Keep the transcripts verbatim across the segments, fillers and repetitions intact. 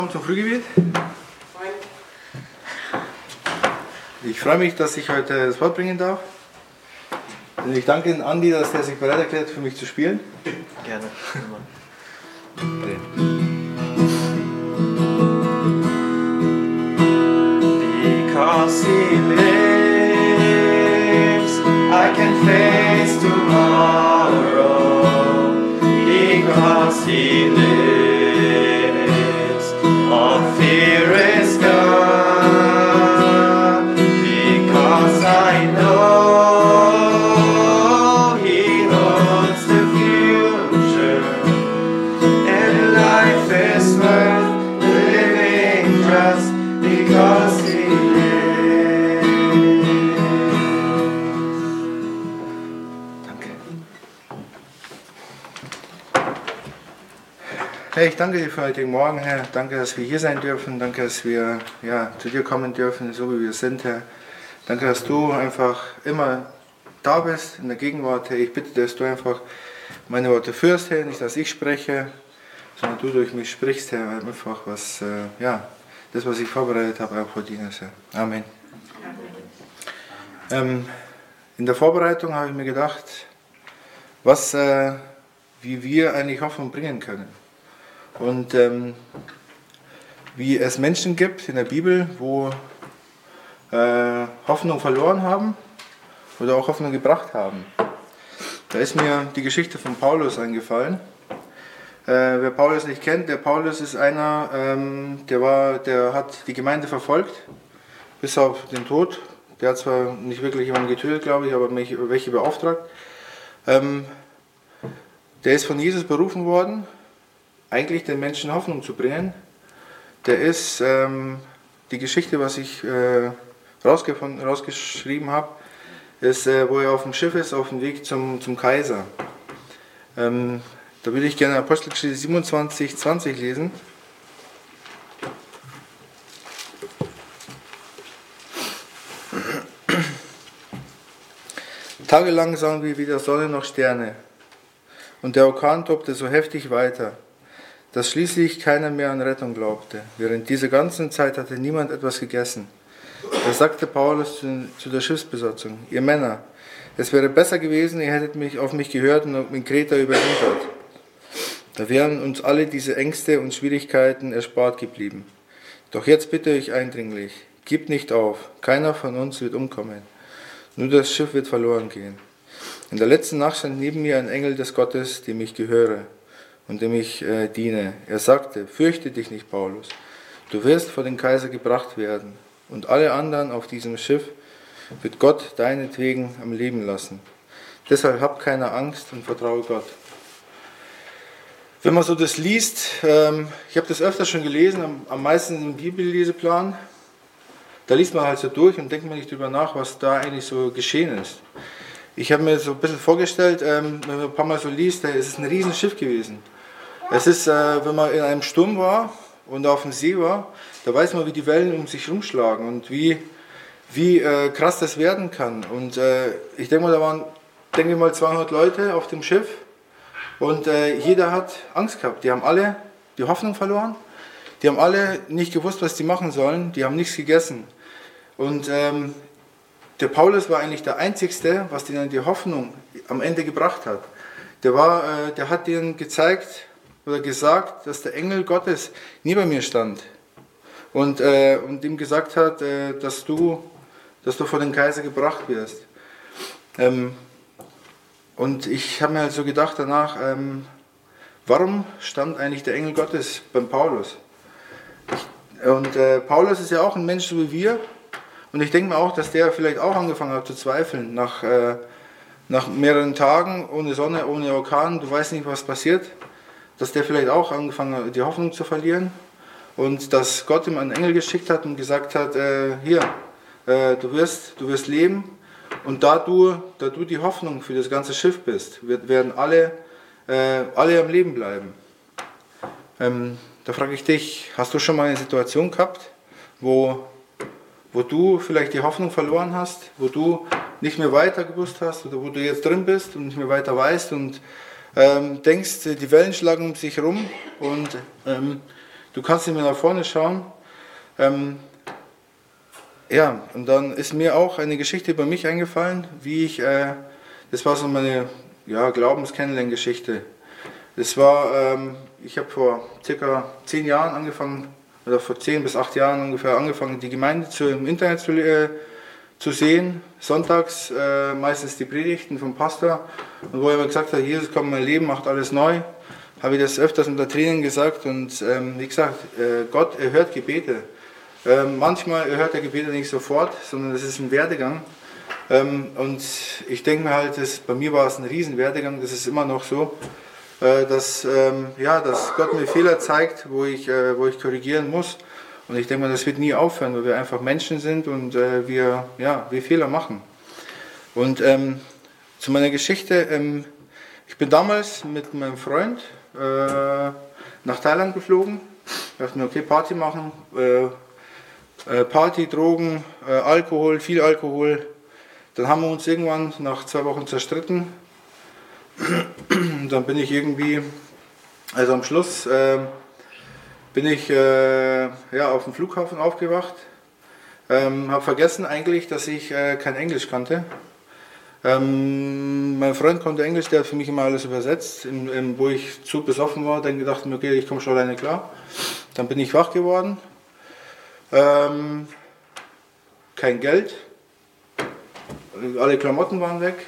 Zum Frühgebet. Ich freue mich, dass ich heute das Wort bringen darf. Und ich danke den Andi, dass er sich bereit erklärt, für mich zu spielen. Gerne. Because he lives, I can face tomorrow. Because he lives, all fear is gone. Because I know he holds the future, and life is worth living just because he lives. Danke. Herr, ich danke dir für heute Morgen, Herr. Danke, dass wir hier sein dürfen. Danke, dass wir ja, zu dir kommen dürfen, so wie wir sind, Herr. Danke, dass du einfach immer da bist, in der Gegenwart, Herr. Ich bitte, dass du einfach meine Worte führst, Herr. Nicht, dass ich spreche, sondern du durch mich sprichst, Herr. Einfach was, äh, ja, das, was ich vorbereitet habe, auch vor dir, Herr. Amen. Ähm, in der Vorbereitung habe ich mir gedacht, was, äh, wie wir eigentlich Hoffnung bringen können. Und ähm, wie es Menschen gibt in der Bibel, wo äh, Hoffnung verloren haben oder auch Hoffnung gebracht haben. Da ist mir die Geschichte von Paulus eingefallen. Äh, wer Paulus nicht kennt, der Paulus ist einer, ähm, der, war, der hat die Gemeinde verfolgt, bis auf den Tod. Der hat zwar nicht wirklich jemanden getötet, glaube ich, aber mich, welche beauftragt. Ähm, der ist von Jesus berufen worden, eigentlich den Menschen Hoffnung zu bringen. Der ist ähm, die Geschichte, was ich äh, rausgefunden, rausgeschrieben habe, ist, äh, wo er auf dem Schiff ist, auf dem Weg zum, zum Kaiser. Ähm, da würde ich gerne Apostelgeschichte siebenundzwanzig, zwanzig lesen. Tagelang sahen wir weder Sonne noch Sterne, und der Orkan tobte so heftig weiter, dass schließlich keiner mehr an Rettung glaubte. Während dieser ganzen Zeit hatte niemand etwas gegessen. Da sagte Paulus zu, zu der Schiffsbesatzung: Ihr Männer, es wäre besser gewesen, ihr hättet mich auf mich gehört und mit Kreta überwintert. Da wären uns alle diese Ängste und Schwierigkeiten erspart geblieben. Doch jetzt bitte ich eindringlich, gebt nicht auf, keiner von uns wird umkommen. Nur das Schiff wird verloren gehen. In der letzten Nacht stand neben mir ein Engel des Gottes, dem ich gehöre und dem ich äh, diene. Er sagte: Fürchte dich nicht, Paulus, du wirst vor den Kaiser gebracht werden, und alle anderen auf diesem Schiff wird Gott deinetwegen am Leben lassen. Deshalb hab keine Angst und vertraue Gott. Wenn man so das liest, ähm, ich habe das öfter schon gelesen, am, am meisten im Bibelleseplan, da liest man halt so durch und denkt man nicht drüber nach, was da eigentlich so geschehen ist. Ich habe mir so ein bisschen vorgestellt, ähm, wenn man ein paar Mal so liest, da ist es ein Riesenschiff gewesen. Es ist, äh, wenn man in einem Sturm war und auf dem See war, da weiß man, wie die Wellen um sich rumschlagen und wie, wie äh, krass das werden kann. Und äh, ich denke mal, da waren, denke ich mal, zweihundert Leute auf dem Schiff und äh, jeder hat Angst gehabt. Die haben alle die Hoffnung verloren, die haben alle nicht gewusst, was die machen sollen, die haben nichts gegessen. Und ähm, der Paulus war eigentlich der Einzige, was denen die Hoffnung am Ende gebracht hat. Der, war, äh, der hat denen gezeigt oder gesagt, dass der Engel Gottes neben mir stand und, äh, und ihm gesagt hat, äh, dass, du, dass du vor den Kaiser gebracht wirst. Ähm, und ich habe mir halt so gedacht danach, ähm, warum stand eigentlich der Engel Gottes beim Paulus? Ich, und äh, Paulus ist ja auch ein Mensch so wie wir. Und ich denke mir auch, dass der vielleicht auch angefangen hat zu zweifeln. Nach, äh, nach mehreren Tagen ohne Sonne, ohne Orkan, du weißt nicht, was passiert. Dass der vielleicht auch angefangen hat, die Hoffnung zu verlieren. Und dass Gott ihm einen Engel geschickt hat und gesagt hat, äh, hier, äh, du, wirst, du wirst leben. Und da du, da du die Hoffnung für das ganze Schiff bist, wird, werden alle, äh, alle am Leben bleiben. Ähm, da frage ich dich, hast du schon mal eine Situation gehabt, wo... wo du vielleicht die Hoffnung verloren hast, wo du nicht mehr weiter gewusst hast oder wo du jetzt drin bist und nicht mehr weiter weißt und ähm, denkst, die Wellen schlagen um sich rum und ähm, du kannst nicht mehr nach vorne schauen. Ähm, ja, und dann ist mir auch eine Geschichte über mich eingefallen, wie ich, äh, das war so meine ja, Glaubenskennenlerngeschichte. Das war, ähm, ich habe vor circa zehn Jahren angefangen, oder vor zehn bis acht Jahren ungefähr angefangen, die Gemeinde zu, im Internet zu, äh, zu sehen. Sonntags äh, meistens die Predigten vom Pastor. Und wo er immer gesagt hat, Jesus kommt in mein Leben, macht alles neu, habe ich das öfters unter Tränen gesagt. Und ähm, wie gesagt, äh, Gott erhört Gebete. Ähm, manchmal erhört er Gebete nicht sofort, sondern es ist ein Werdegang. Ähm, und ich denke mir halt, das, bei mir war es ein riesen Werdegang, das ist immer noch so. Dass, ähm, ja, dass Gott mir Fehler zeigt, wo ich, äh, wo ich korrigieren muss. Und ich denke mal, das wird nie aufhören, weil wir einfach Menschen sind und äh, wir, ja, wir Fehler machen. Und ähm, zu meiner Geschichte, ähm, ich bin damals mit meinem Freund äh, nach Thailand geflogen. Ich dachte mir, okay, Party machen, äh, äh, Party, Drogen, äh, Alkohol, viel Alkohol. Dann haben wir uns irgendwann nach zwei Wochen zerstritten. Dann bin ich irgendwie, also am Schluss äh, bin ich äh, ja, auf dem Flughafen aufgewacht, ähm, habe vergessen eigentlich, dass ich äh, kein Englisch kannte. Ähm, mein Freund konnte Englisch, der hat für mich immer alles übersetzt, im, im, wo ich zu besoffen war, dann gedacht mir, okay, ich komme schon alleine klar. Dann bin ich wach geworden, ähm, kein Geld, alle Klamotten waren weg.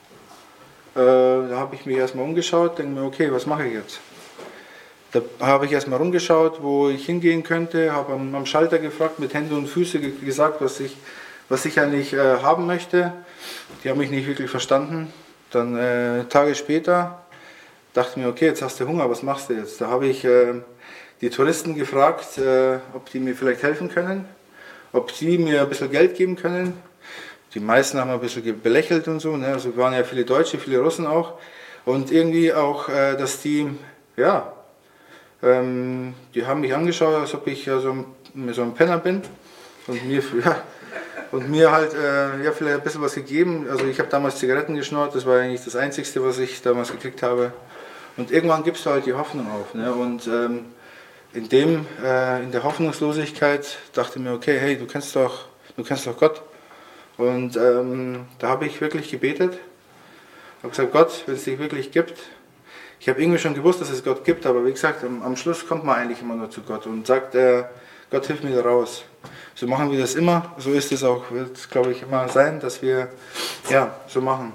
Da habe ich mich erstmal umgeschaut, denke mir, okay, was mache ich jetzt? Da habe ich erstmal rumgeschaut, wo ich hingehen könnte, habe am, am Schalter gefragt, mit Händen und Füßen ge gesagt, was ich, was ich eigentlich äh, haben möchte. Die haben mich nicht wirklich verstanden. Dann äh, Tage später dachte ich mir, okay, jetzt hast du Hunger, was machst du jetzt? Da habe ich äh, die Touristen gefragt, äh, ob die mir vielleicht helfen können, ob sie mir ein bisschen Geld geben können. Die meisten haben ein bisschen belächelt und so, ne? Also waren ja viele Deutsche, viele Russen auch. Und irgendwie auch, äh, dass die, ja, ähm, die haben mich angeschaut, als ob ich ja so ein, so ein Penner bin. Und mir, ja, und mir halt äh, ja, vielleicht ein bisschen was gegeben. Also ich habe damals Zigaretten geschnurrt, das war eigentlich das Einzige, was ich damals gekriegt habe. Und irgendwann gibst du halt die Hoffnung auf. Ne? Und ähm, in, dem, äh, in der Hoffnungslosigkeit dachte ich mir, okay, hey, du kennst doch, du kennst doch Gott. Und ähm, da habe ich wirklich gebetet, habe gesagt, Gott, wenn es dich wirklich gibt, ich habe irgendwie schon gewusst, dass es Gott gibt, aber wie gesagt, am, am Schluss kommt man eigentlich immer nur zu Gott und sagt, äh, Gott, hilf mir da raus. So machen wir das immer, so ist es auch, wird es glaube ich immer sein, dass wir ja, so machen.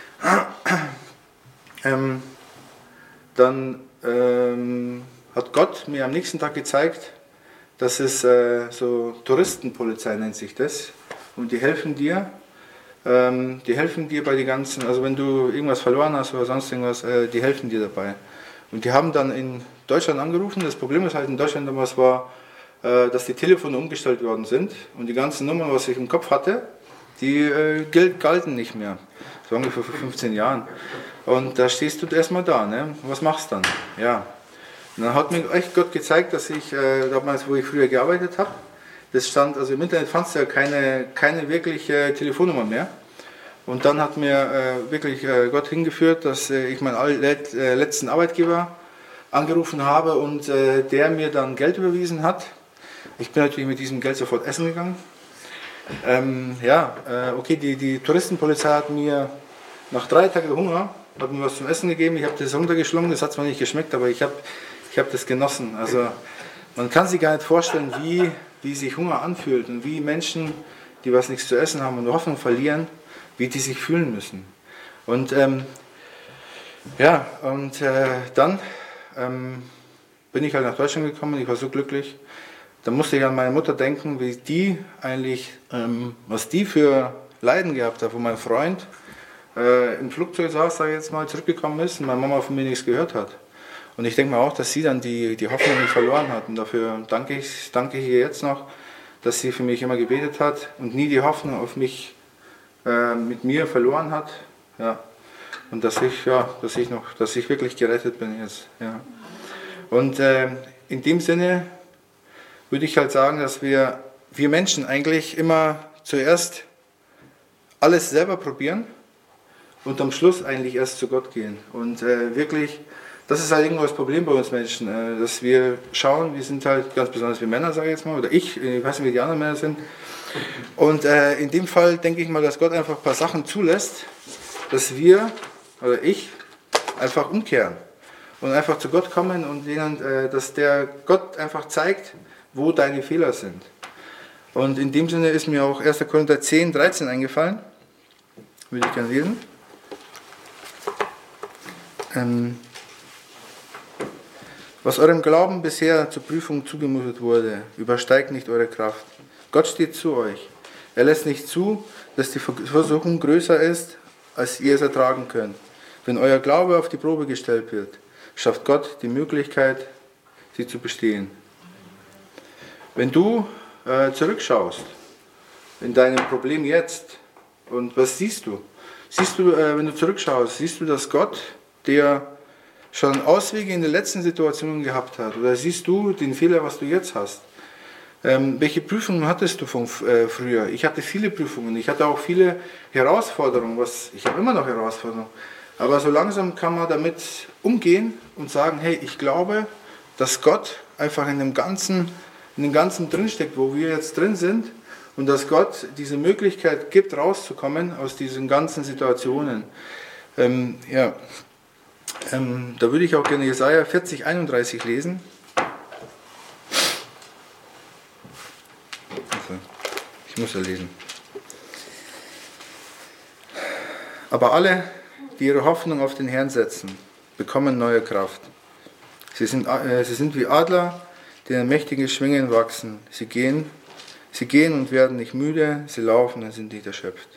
ähm, dann ähm, hat Gott mir am nächsten Tag gezeigt, dass es äh, so Touristenpolizei nennt sich das. Und die helfen dir, ähm, die helfen dir bei den ganzen, also wenn du irgendwas verloren hast oder sonst irgendwas, äh, die helfen dir dabei. Und die haben dann in Deutschland angerufen. Das Problem ist halt in Deutschland damals war, äh, dass die Telefone umgestellt worden sind und die ganzen Nummern, was ich im Kopf hatte, die äh, galten nicht mehr. Das war ungefähr vor fünfzehn Jahren. Und da stehst du erstmal da, ne? Was machst du dann? Ja. Und dann hat mir echt Gott gezeigt, dass ich, äh, damals, wo ich früher gearbeitet habe, das stand, also im Internet fandst du ja keine, keine wirkliche Telefonnummer mehr. Und dann hat mir äh, wirklich äh, Gott hingeführt, dass äh, ich meinen let, äh, letzten Arbeitgeber angerufen habe und äh, der mir dann Geld überwiesen hat. Ich bin natürlich mit diesem Geld sofort essen gegangen. Ähm, ja, äh, okay, die, die Touristenpolizei hat mir nach drei Tagen Hunger, hat mir was zum Essen gegeben. Ich habe das runtergeschlungen, das hat zwar nicht geschmeckt, aber ich habe ich hab das genossen. Also man kann sich gar nicht vorstellen, wie, wie sich Hunger anfühlt und wie Menschen, die was nichts zu essen haben und Hoffnung verlieren, wie die sich fühlen müssen. Und ähm, ja, und äh, dann ähm, bin ich halt nach Deutschland gekommen, ich war so glücklich. Da musste ich an meine Mutter denken, wie die eigentlich, ähm, was die für Leiden gehabt hat, wo mein Freund äh, im Flugzeug saß, sag ich jetzt mal, zurückgekommen ist und meine Mama von mir nichts gehört hat. Und ich denke mir auch, dass sie dann die, die Hoffnung nicht verloren hat. Und dafür danke ich, danke ich ihr jetzt noch, dass sie für mich immer gebetet hat und nie die Hoffnung auf mich äh, mit mir verloren hat. Ja. Und dass ich, ja, dass ich noch, dass ich wirklich gerettet bin jetzt. Ja. Und äh, in dem Sinne würde ich halt sagen, dass wir, wir Menschen eigentlich immer zuerst alles selber probieren und am Schluss eigentlich erst zu Gott gehen. Und äh, wirklich das ist halt irgendwo das Problem bei uns Menschen, äh, dass wir schauen, wir sind halt ganz besonders wie Männer, sage ich jetzt mal, oder ich, ich weiß nicht, wie die anderen Männer sind. Und äh, in dem Fall denke ich mal, dass Gott einfach ein paar Sachen zulässt, dass wir, oder ich, einfach umkehren und einfach zu Gott kommen und denen, äh, dass der Gott einfach zeigt, wo deine Fehler sind. Und in dem Sinne ist mir auch erster Korinther zehn, dreizehn eingefallen. Würde ich gerne lesen. Ähm, Was eurem Glauben bisher zur Prüfung zugemutet wurde, übersteigt nicht eure Kraft. Gott steht zu euch. Er lässt nicht zu, dass die Versuchung größer ist, als ihr es ertragen könnt. Wenn euer Glaube auf die Probe gestellt wird, schafft Gott die Möglichkeit, sie zu bestehen. Wenn du äh, zurückschaust in deinem Problem jetzt, und was siehst du? Siehst du, äh, wenn du zurückschaust, siehst du, dass Gott, der schon Auswege in den letzten Situationen gehabt hat, oder siehst du den Fehler, was du jetzt hast? Ähm, welche Prüfungen hattest du von äh, früher? Ich hatte viele Prüfungen, ich hatte auch viele Herausforderungen, was, ich habe immer noch Herausforderungen, aber so langsam kann man damit umgehen und sagen, hey, ich glaube, dass Gott einfach in dem Ganzen, in dem Ganzen drinsteckt, wo wir jetzt drin sind, und dass Gott diese Möglichkeit gibt, rauszukommen aus diesen ganzen Situationen. Ähm, ja, ähm, da würde ich auch gerne Jesaja vierzig, einunddreißig lesen. Also, ich muss ja lesen. Aber alle, die ihre Hoffnung auf den Herrn setzen, bekommen neue Kraft. Sie sind, äh, sie sind wie Adler, die in mächtigen Schwingen wachsen. Sie gehen, sie gehen und werden nicht müde, sie laufen und sind nicht erschöpft.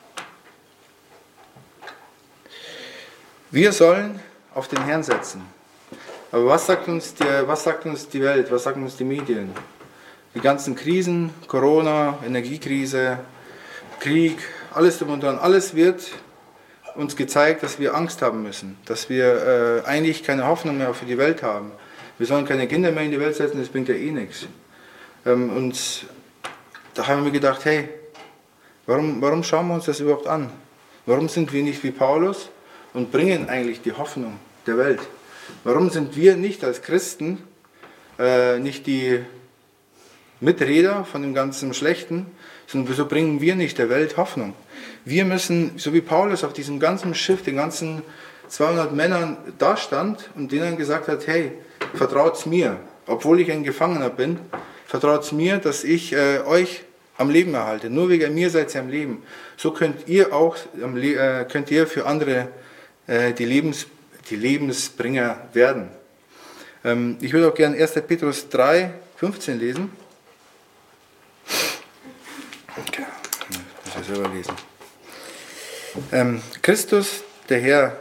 Wir sollen auf den Herrn setzen. Aber was sagt uns die, was sagt uns die Welt, was sagen uns die Medien? Die ganzen Krisen, Corona, Energiekrise, Krieg, alles drum und dran, alles wird uns gezeigt, dass wir Angst haben müssen, dass wir äh, eigentlich keine Hoffnung mehr für die Welt haben. Wir sollen keine Kinder mehr in die Welt setzen, das bringt ja eh nichts. Ähm, und da haben wir gedacht, hey, warum, warum schauen wir uns das überhaupt an? Warum sind wir nicht wie Paulus und bringen eigentlich die Hoffnung der Welt? Warum sind wir nicht als Christen äh, nicht die Miträder von dem ganzen Schlechten, sondern wieso bringen wir nicht der Welt Hoffnung? Wir müssen, so wie Paulus auf diesem ganzen Schiff, den ganzen zweihundert Männern da stand und denen gesagt hat, hey, vertraut's mir, obwohl ich ein Gefangener bin, vertraut's mir, dass ich äh, euch am Leben erhalte. Nur wegen mir seid ihr am Leben. So könnt ihr auch äh, könnt ihr für andere äh, die, Lebens, die Lebensbringer werden. Ähm, ich würde auch gerne erster Petrus drei, fünfzehn lesen. Okay, das muss ich selber lesen. Ähm, Christus, der Herr,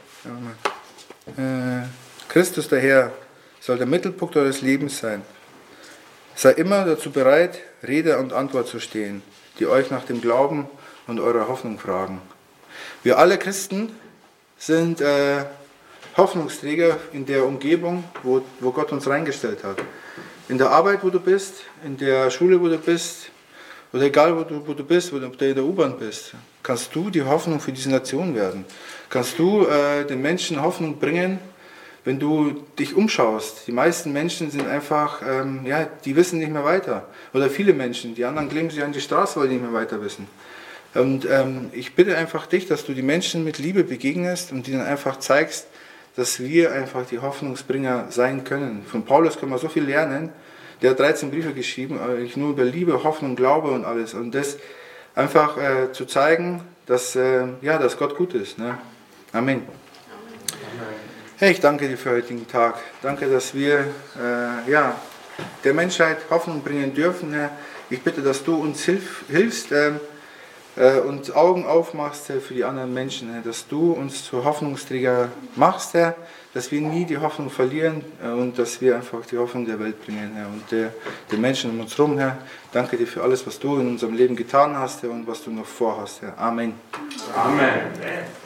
äh, Christus, der Herr, soll der Mittelpunkt eures Lebens sein. Sei immer dazu bereit, Rede und Antwort zu stehen, die euch nach dem Glauben und eurer Hoffnung fragen. Wir alle Christen sind äh, Hoffnungsträger in der Umgebung, wo, wo Gott uns reingestellt hat. In der Arbeit, wo du bist, in der Schule, wo du bist, oder egal, wo du, wo du bist, wo du in der U-Bahn bist, kannst du die Hoffnung für diese Nation werden. Kannst du äh, den Menschen Hoffnung bringen, wenn du dich umschaust. Die meisten Menschen sind einfach, ähm, ja, die wissen nicht mehr weiter. Oder viele Menschen, die anderen kleben sich an die Straße, weil die nicht mehr weiter wissen. Und ähm, ich bitte einfach dich, dass du die Menschen mit Liebe begegnest und ihnen einfach zeigst, dass wir einfach die Hoffnungsbringer sein können. Von Paulus können wir so viel lernen. Der hat dreizehn Briefe geschrieben, eigentlich nur über Liebe, Hoffnung, Glaube und alles. Und das einfach äh, zu zeigen, dass, äh, ja, dass Gott gut ist. Ne? Amen. Hey, ich danke dir für den heutigen Tag. Danke, dass wir äh, ja, der Menschheit Hoffnung bringen dürfen, Herr. Ich bitte, dass du uns hilf, hilfst äh, äh, und Augen aufmachst, Herr, für die anderen Menschen, Herr. Dass du uns zu Hoffnungsträger machst, Herr. Dass wir nie die Hoffnung verlieren äh, und dass wir einfach die Hoffnung der Welt bringen, Herr. Und der, der Menschen um uns herum, Herr. Danke dir für alles, was du in unserem Leben getan hast, Herr, und was du noch vorhast, Herr. Amen. Amen.